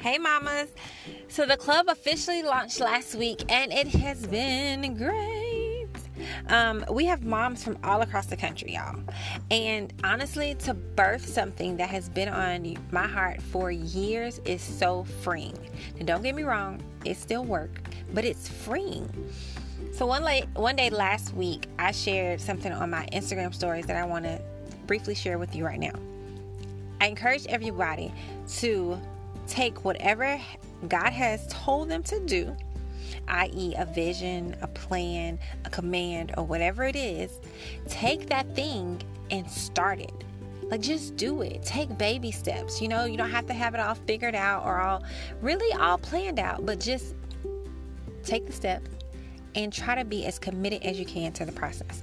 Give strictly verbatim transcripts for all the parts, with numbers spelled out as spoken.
Hey mamas. So the club officially launched last week and it has been great. Um, we have moms from all across the country, y'all. And honestly, to birth something that has been on my heart for years is so freeing. And don't get me wrong, it's still work, but it's freeing. So one, late, one day last week, I shared something on my Instagram stories that I want to briefly share with you right now. I encourage everybody to take whatever God has told them to do, that is a vision, a plan, a command, or whatever it is. Take that thing and start it. Like, just do it. Take baby steps. You know, you don't have to have it all figured out or all really all planned out, but just take the steps and try to be as committed as you can to the process.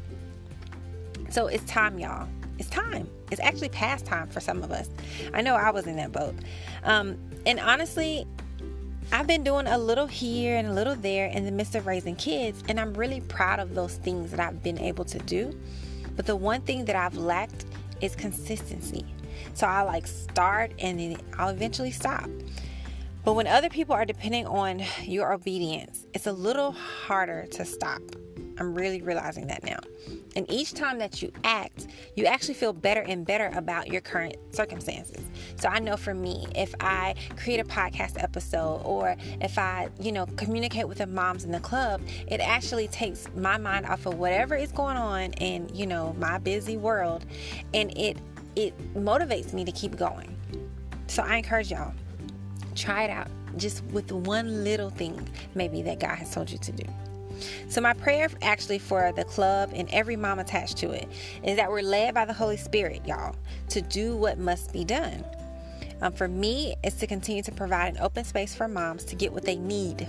So it's time, y'all. It's time. It's actually past time for some of us. I know I was in that boat. Um, and honestly, I've been doing a little here and a little there in the midst of raising kids, and I'm really proud of those things that I've been able to do. But the one thing that I've lacked is consistency. So I like start and then I'll eventually stop. But when other people are depending on your obedience, it's a little harder to stop. I'm really realizing that now. And each time that you act, you actually feel better and better about your current circumstances. So I know for me, if I create a podcast episode or if I, you know, communicate with the moms in the club, it actually takes my mind off of whatever is going on in, you know, my busy world. And it, it motivates me to keep going. So I encourage y'all, try it out just with one little thing maybe that God has told you to do. So my prayer actually for the club and every mom attached to it is that we're led by the Holy Spirit, y'all, to do what must be done. Um, for me, it's to continue to provide an open space for moms to get what they need.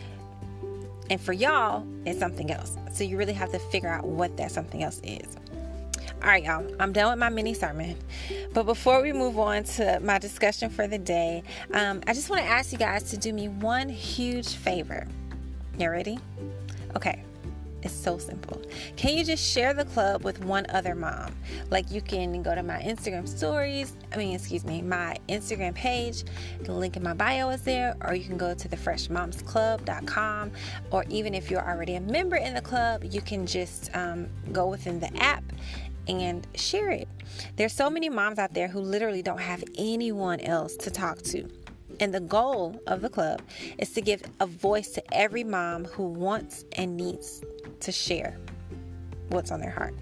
And for y'all, it's something else. So you really have to figure out what that something else is. All right, y'all, I'm done with my mini sermon. But before we move on to my discussion for the day, um, I just want to ask you guys to do me one huge favor. You ready? Okay, it's so simple. Can you just share the club with one other mom? Like, you can go to my Instagram stories, I mean, excuse me, my Instagram page. The link in my bio is there, or you can go to the fresh moms club dot com, or even if you're already a member in the club, you can just um, go within the app and share it. There's so many moms out there who literally don't have anyone else to talk to. And the goal of the club is to give a voice to every mom who wants and needs to share what's on their heart.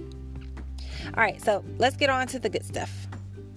All right, so let's get on to the good stuff.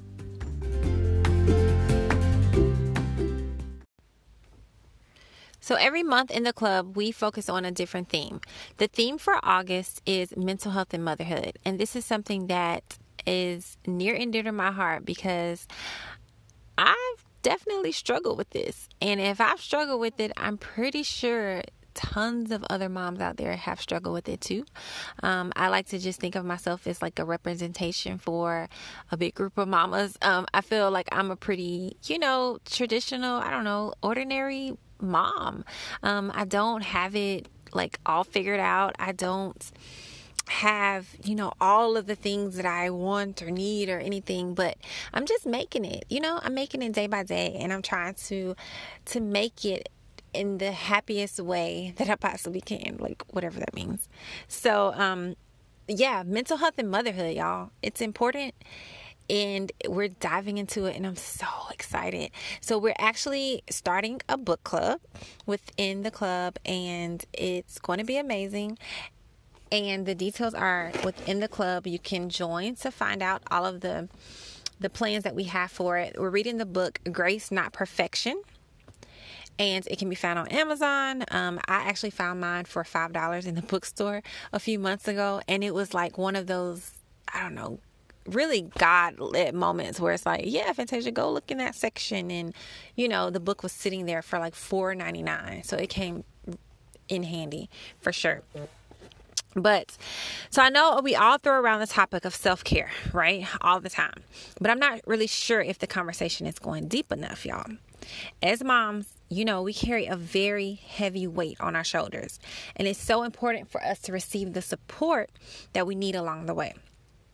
So every month in the club, we focus on a different theme. The theme for August is mental health and motherhood. And this is something that is near and dear to my heart because I've definitely struggled with this. And if I've struggled with it, I'm pretty sure tons of other moms out there have struggled with it too. Um, I like to just think of myself as like a representation for a big group of mamas. Um, I feel like I'm a pretty, you know, traditional, I don't know, ordinary mom. Um, I don't have it like all figured out. I don't have, you know, all of the things that I want or need or anything, but I'm just making it, you know, I'm making it day by day, and I'm trying to, to make it in the happiest way that I possibly can, like whatever that means. So, um, yeah, mental health and motherhood, y'all, it's important. And we're diving into it, and I'm so excited. So we're actually starting a book club within the club, and it's going to be amazing. And the details are within the club. You can join to find out all of the the plans that we have for it. We're reading the book Grace Not Perfection, and it can be found on Amazon. Um, I actually found mine for five dollars in the bookstore a few months ago, and it was like one of those, I don't know, really God-lit moments where it's like, yeah, Fantasia, go look in that section. And, you know, the book was sitting there for like four ninety-nine, so it came in handy for sure. But, so I know we all throw around the topic of self-care, right? All the time. But I'm not really sure if the conversation is going deep enough, y'all. As moms, you know, we carry a very heavy weight on our shoulders. And it's so important for us to receive the support that we need along the way.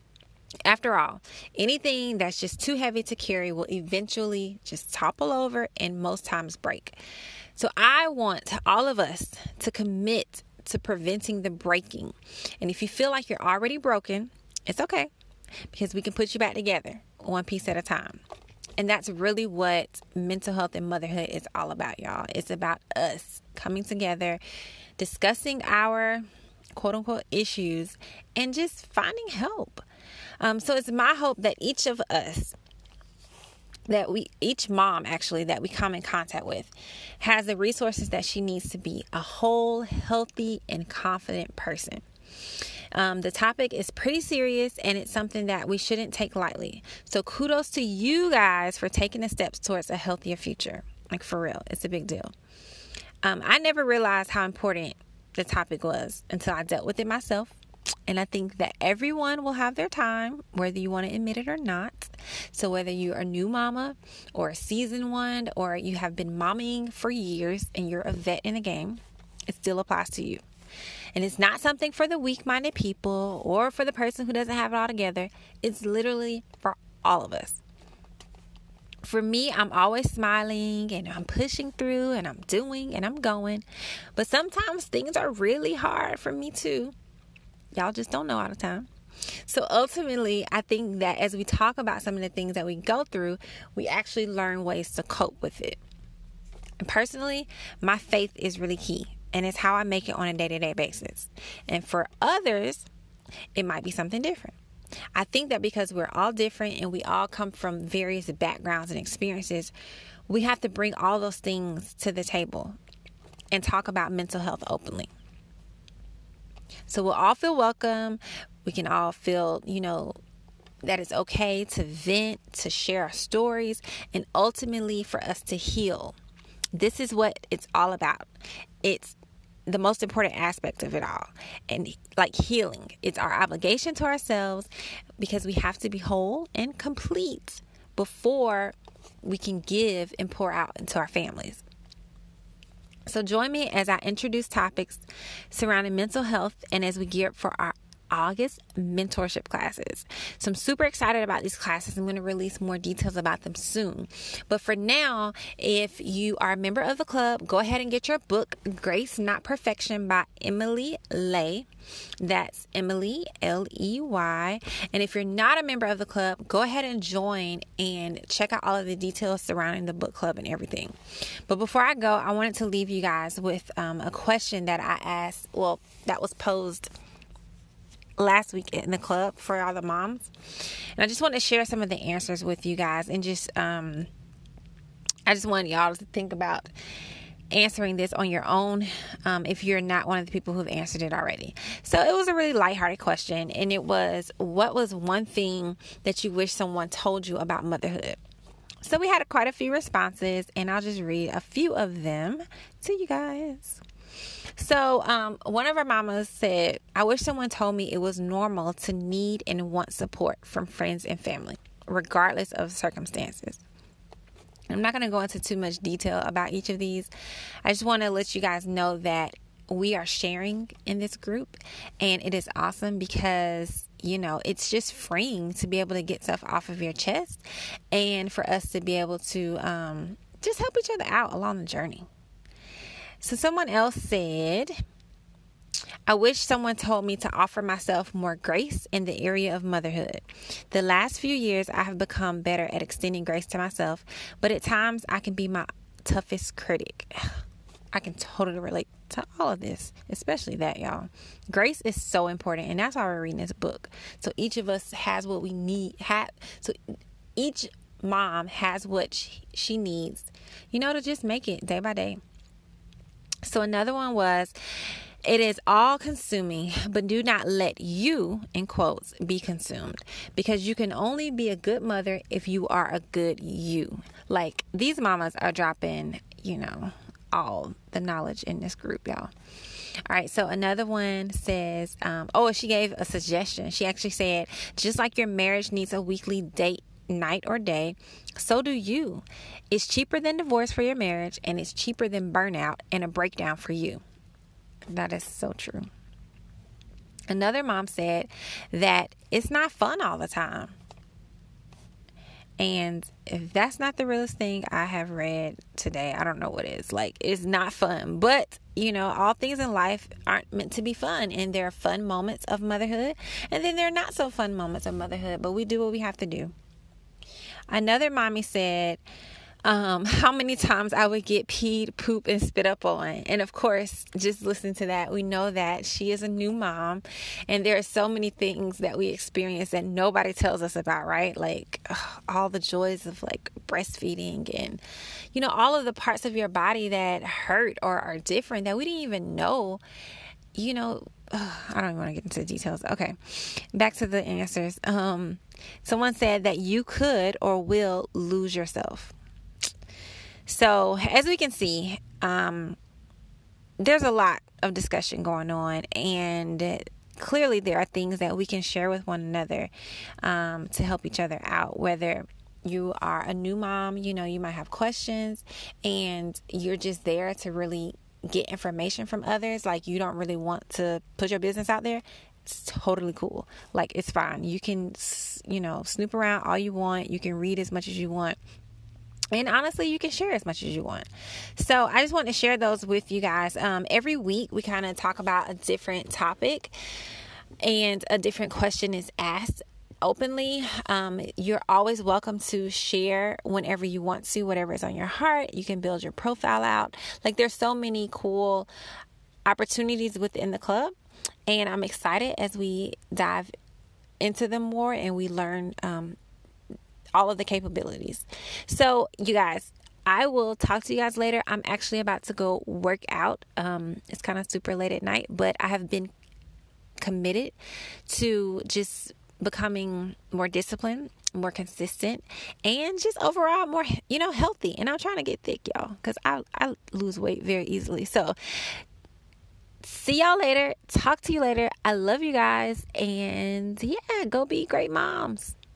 After all, anything that's just too heavy to carry will eventually just topple over and most times break. So I want all of us to commit to preventing the breaking. And if you feel like you're already broken, it's okay, because we can put you back together one piece at a time. And that's really what mental health and motherhood is all about, y'all. It's about us coming together, discussing our quote unquote issues, and just finding help. Um, so it's my hope that each of us, that we, each mom actually, that we come in contact with has the resources that she needs to be a whole, healthy, and confident person. Um, the topic is pretty serious, and it's something that we shouldn't take lightly. So kudos to you guys for taking the steps towards a healthier future. Like, for real, it's a big deal. Um, I never realized how important the topic was until I dealt with it myself. And I think that everyone will have their time, whether you want to admit it or not. So whether you're a new mama or a seasoned one, or you have been momming for years and you're a vet in the game, it still applies to you. And it's not something for the weak-minded people or for the person who doesn't have it all together. It's literally for all of us. For me, I'm always smiling and I'm pushing through and I'm doing and I'm going. But sometimes things are really hard for me too. Y'all just don't know all the time. So ultimately, I think that as we talk about some of the things that we go through, we actually learn ways to cope with it. And personally, my faith is really key. And it's how I make it on a day-to-day basis. And for others, it might be something different. I think that because we're all different and we all come from various backgrounds and experiences, we have to bring all those things to the table and talk about mental health openly. So we'll all feel welcome. We can all feel, you know, that it's okay to vent, to share our stories, and ultimately for us to heal. This is what it's all about. It's the most important aspect of it all. And like healing, it's our obligation to ourselves, because we have to be whole and complete before we can give and pour out into our families. So join me as I introduce topics surrounding mental health and as we gear up for our August mentorship classes. So I'm super excited about these classes. I'm going to release more details about them soon. But for now, if you are a member of the club, go ahead and get your book, Grace Not Perfection by Emily Ley. That's Emily, L E Y. And if you're not a member of the club, go ahead and join and check out all of the details surrounding the book club and everything. But before I go, I wanted to leave you guys with um, a question that I asked, well, that was posed last week in the club for all the moms. And I just want to share some of the answers with you guys, and just um I just want y'all to think about answering this on your own um if you're not one of the people who've answered it already. So it was a really lighthearted question, and it was, what was one thing that you wish someone told you about motherhood? So we had quite a few responses, and I'll just read a few of them to you guys. So um, one of our mamas said, I wish someone told me it was normal to need and want support from friends and family, regardless of circumstances. I'm not going to go into too much detail about each of these. I just want to let you guys know that we are sharing in this group, and it is awesome because, you know, it's just freeing to be able to get stuff off of your chest, and for us to be able to um, just help each other out along the journey. So someone else said, I wish someone told me to offer myself more grace in the area of motherhood. The last few years, I have become better at extending grace to myself, but at times I can be my toughest critic. I can totally relate to all of this, especially that, y'all. Grace is so important, and that's why we're reading this book. So each of us has what we need. Have, so each mom has what she, she needs, you know, to just make it day by day. So another one was, it is all consuming, but do not let you, in quotes, be consumed, because you can only be a good mother if you are a good you. Like, these mamas are dropping, you know, all the knowledge in this group, y'all. All right. So another one says, um, oh, she gave a suggestion. She actually said, just like your marriage needs a weekly date night or day, so do you. It's cheaper than divorce for your marriage, and it's cheaper than burnout and a breakdown for you. That is so true. Another mom said that it's not fun all the time. And if that's not the realest thing I have read today, I don't know what is. Like, it's not fun. But, you know, all things in life aren't meant to be fun. And there are fun moments of motherhood. And then there are not so fun moments of motherhood. But we do what we have to do. Another mommy said, um, how many times I would get peed, poop, and spit up on. And of course, just listen to that. We know that she is a new mom. And there are so many things that we experience that nobody tells us about, right? Like ugh, all the joys of like breastfeeding and, you know, all of the parts of your body that hurt or are different that we didn't even know, you know. Ugh, I don't even want to get into the details. Okay. Back to the answers. Um, someone said that you could or will lose yourself. So as we can see, um, there's a lot of discussion going on, and clearly there are things that we can share with one another um, to help each other out. Whether you are a new mom, you know, you might have questions and you're just there to really get information from others. Like you don't really want to put your business out there. It's totally cool. Like it's fine. You can, you know, snoop around all you want. You can read as much as you want. And honestly, you can share as much as you want. So I just want to share those with you guys. Um, every week, we kind of talk about a different topic and a different question is asked openly. Um, you're always welcome to share whenever you want to, whatever is on your heart. You can build your profile out. Like there's so many cool opportunities within the club. And I'm excited as we dive into them more and we learn um all of the capabilities. So you guys, I will talk to you guys later. I'm actually about to go work out. Um, it's kind of super late at night, but I have been committed to just becoming more disciplined, more consistent, and just overall more, you know, healthy. And I'm trying to get thick, y'all, because I, I lose weight very easily. So see y'all later. Talk to you later. I love you guys. And yeah, go be great moms.